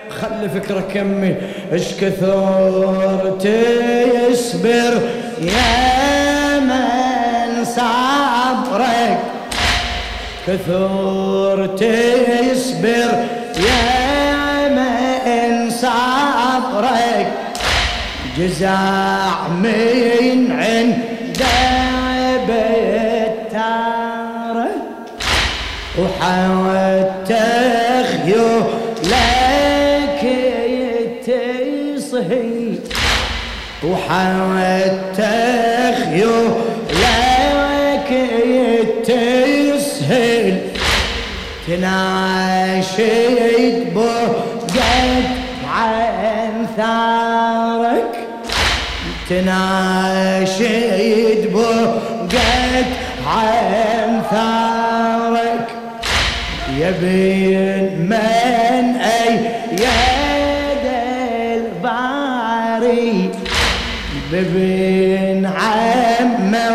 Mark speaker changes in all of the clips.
Speaker 1: خلي فكرة كمل. اش كثر تصبر يا من صبرك، كثر تصبر يا من صبرك، جزع من عند بتارك، وحوته خيولك تصهي، وحوته خيولك تسهل، تناشد بقت عن ثارك، تناشد بقت عن ثارك، يبين من أيد الباري، ببن عمه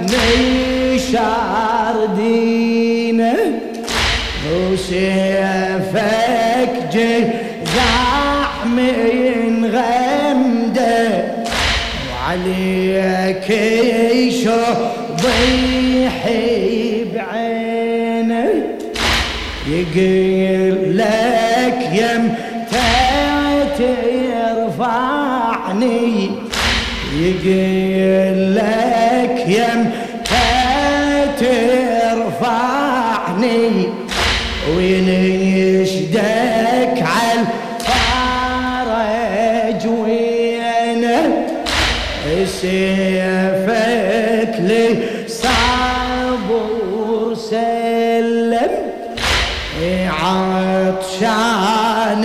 Speaker 1: ونشار دينه، وسيفك جزع من غمده، وعليك يشبيحي بعينه، يقول لك يمتى ترفعني، يقول لك يمتى ترفعني، وينشدك عالفرج وينه، سيفك لي صبر سلم، عطشان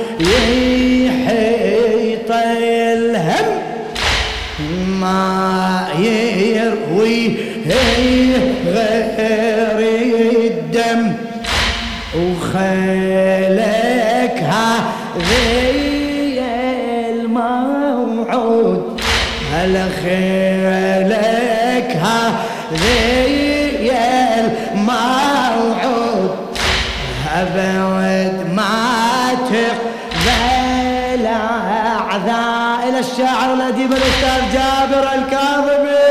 Speaker 1: ويحيط الهم، ما يروي غير الدم، وخيلك هذي الموعود، هلا خيلك هذي الموعود، أبد ما تقبل أعذار. إلى الشاعر الأديب الأستاذ جابر الكاظمي،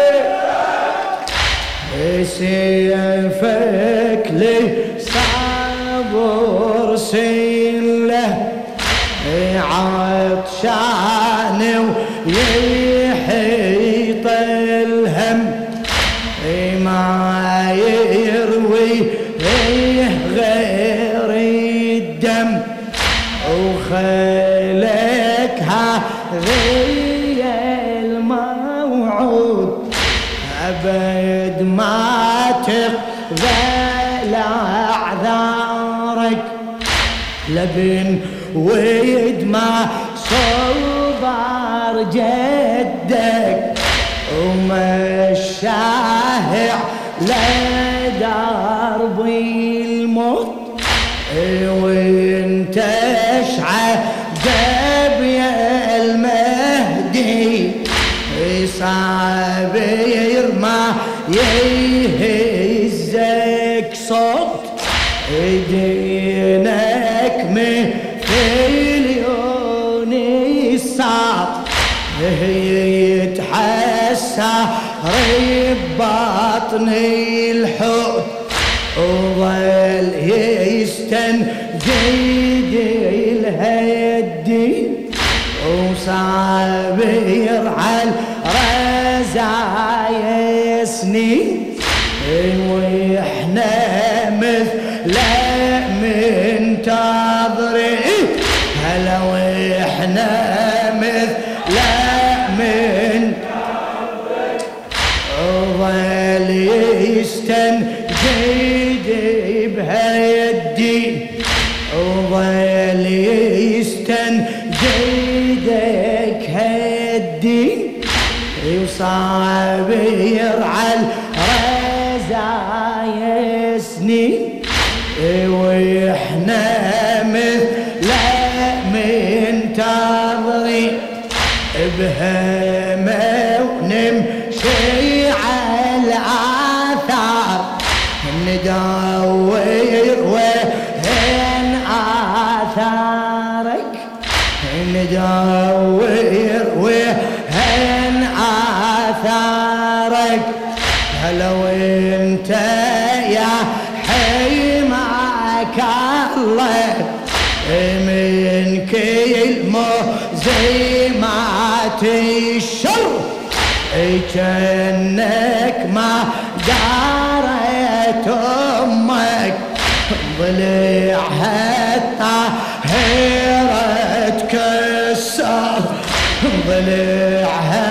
Speaker 1: سيفك لي صبر سله، عطشان ويحيط الهم، ما يروي غير الدم، وخيلك هذي الموعود، أبد ما تقبل أعذارك، لبن ويدمع صبر جدك، ومشاه لدرب الموت، وانت اشعجب يا المهدي، صابر ما يهزك صوت، دينك مثل يونسات، يتحسر ببطني الحوت، وظل يستنجد الهدي، وصابر على الرزايا سنين، واحنا مثل منتظرين، هلا واحنا مثل منتظرين، وظل يستنجد بهالدي، وظل يستنجدك هالدين، وصابر على الرزايا سنين، واحنا مثل منتظرين، بهمه ونمشي على الآثار، ندور وين آثارك، ندور وين آثارك هلا وانت يا حماك الله من كل مزيمات الشر كأنك ما دارت أمك ضلعها الطاهرة تكسر ضلعها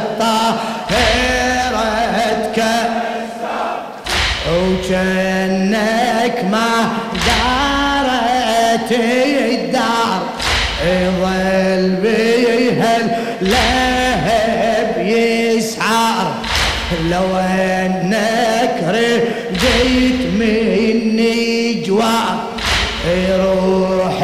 Speaker 1: الطاهرة تكسر وكأنك ما دارت الدار يظل بيها اللهب يسعر لو انك رجيت مني جوار يروح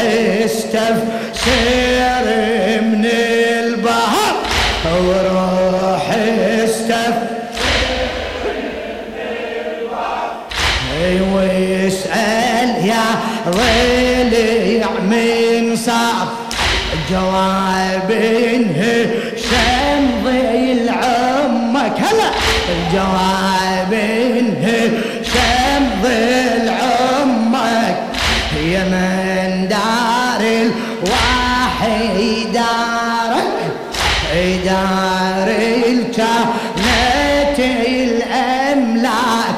Speaker 1: استفسر من البحر وروح استفسر من البحر ويسأل يا ضليع من صار جواب هشام ضيل عمك هلا الجواب هشام ضيل عمك يا من دار الواحد دارك دار الكهنة الأملاك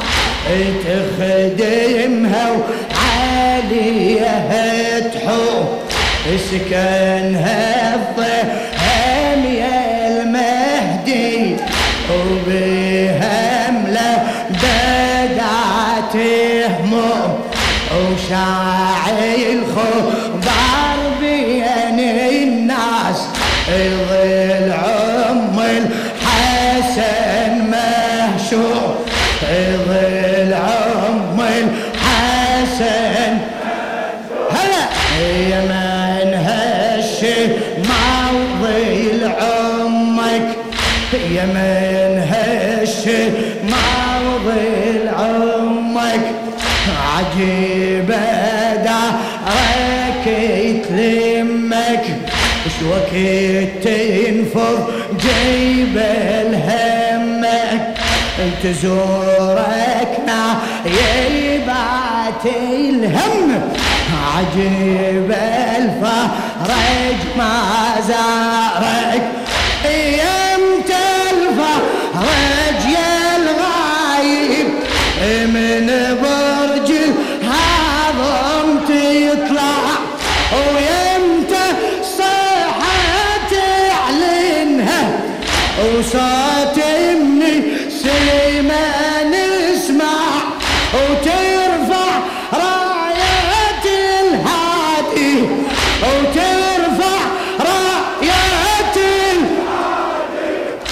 Speaker 1: تخدمها وعليها تحوم اسكنها الضهم يا المهدي وبهمله بدات هموم وشاعي الخبر بين الناس ظل عم الحسن مهشوم ظل عم الحسن هلا يا من هشي موضي لعمك يا من هشي موضي لعمك عجيبة دارك تلمك وش وقت تنفض جيب الهمك تزوركنا يبات الهم عجيب الفرج ما زارك يمتى الفرج يا الغايب من برج الهضم تطلع ويمتى صيحة تعلنها وصوت مني سيما نسمع وترفع راية الهادي وترفع راية الهادي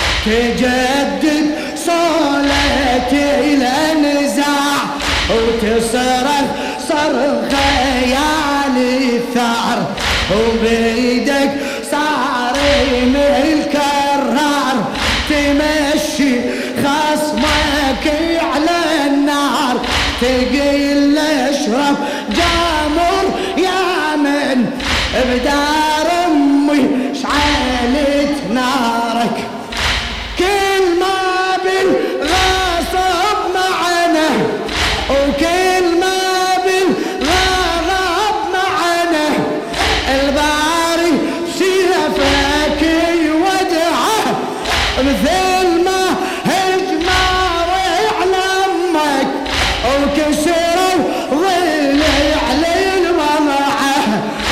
Speaker 1: تجدد صولة الانزاع وتصرخ صرخة يا الثار وبيدك صارم الكرار تمشي خصمك على النار تقيل اشرب جامر يا من بدار امي شعلت نارك كل ما بالغصب معنا وكل ما بالغضب معنا الباري شافك يودعه مثل ما هجمار على امك وكسروا ضلع للوضعه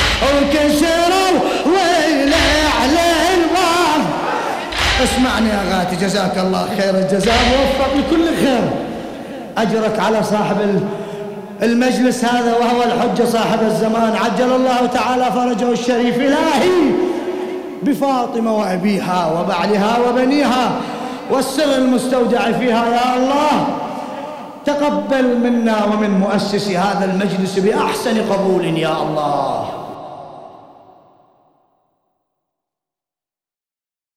Speaker 1: وكسروا ضلع للوضع. اسمعني يا غاتي جزاك الله خير الجزاء ووفق لكل خير اجرك على صاحب المجلس هذا وهو الحجة صاحب الزمان عجل الله تعالى فرجه الشريف. إلهي بفاطمة وأبيها وبعلها وبنيها والسر المستودع فيها يا الله تقبل منا ومن مؤسس هذا المجلس بأحسن قبول يا الله.